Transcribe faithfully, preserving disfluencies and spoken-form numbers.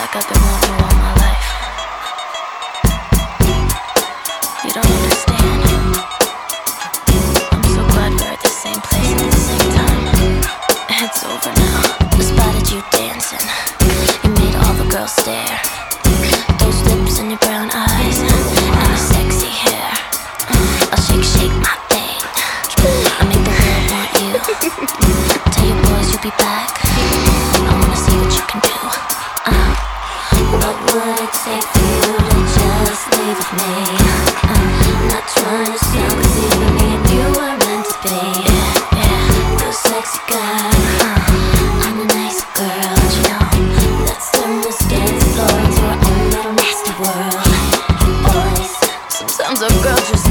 like I've been wanting you all my life. You don't understand. I'm so glad we're at the same place at the same time. It's over now. I spotted you dancing. You made all the girls stare. Those lips and your brown eyes and your sexy hair. I'll shake, shake my thing. I make the world want you. Tell your boys you'll be back. I wanna see what you can do. uh, What would it take for you to just leave with me? uh, Not trying to sound crazy, but me and you were meant to be. Yeah, yeah. You're a sexy guy. uh, I'm a nice girl, you know. Let's turn this dance floor into our own little nasty world. Boys, sometimes our girls just